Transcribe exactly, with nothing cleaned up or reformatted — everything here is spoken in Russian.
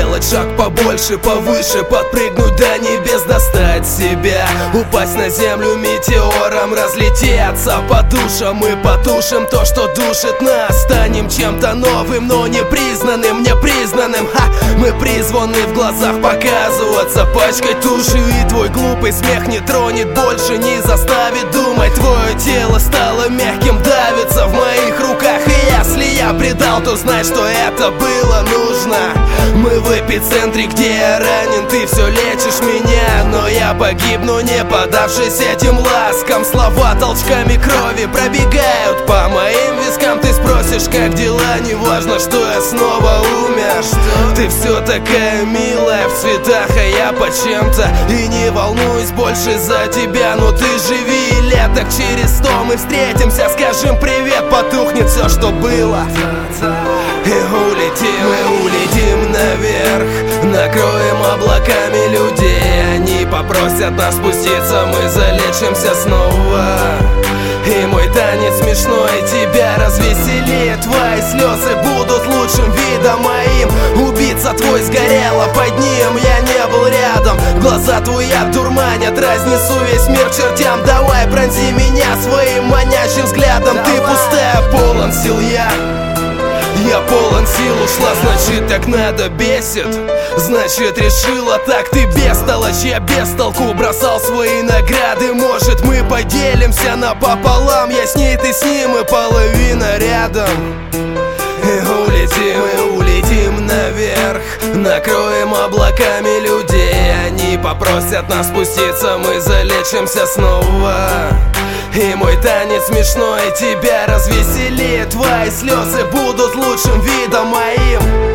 сделать шаг побольше, повыше, подпрыгнуть до небес, достать себя, упасть на землю метеором, разлететься по душам и потушим то, что душит нас. Станем чем-то новым, но непризнанным, непризнанным. Ха! Мы призваны в глазах показываться, пачкать тушью, и твой глупый смех не тронет больше, не заставит думать. Твое тело стало мягким, давится в моих руках, и если я предал, то знай, что это было нужно. Мы в эпицентре, где я ранен, ты все лечишь меня, но я погибну, не подавшись этим ласкам. Слова толчками крови пробегают по моим вискам. Ты спросишь, как дела, не важно, что я снова умер. Ты все такая милая в цветах, а я по чем-то и не волнуюсь больше за тебя. Но ты живи, и леток через сто мы встретимся, скажем привет, потухнет все, что было, и улетим, и улетим наверх, накроем облаками людей. Они попросят нас спуститься, мы залечимся снова. И мой танец смешной тебя развеселит, твои слезы будут лучшим видом моим. Убийца твой сгорела под ним, я не был рядом. Глаза твои одурманят, разнесу весь мир к чертям. Давай пронзи меня своим манящим взглядом. Ты пустая, полон сил я. Я полон сил, ушла, значит так надо, бесит. Значит решила так, ты бестолочь, я без толку бросал свои награды. Может мы поделимся напополам, я с ней, ты с ним, и половина рядом. И улетим, и улетим наверх, накроем облаками людей. Они попросят нас спуститься, мы залечимся снова. И мой танец смешной тебя развеселит, твои слезы будут лучшим видом моим.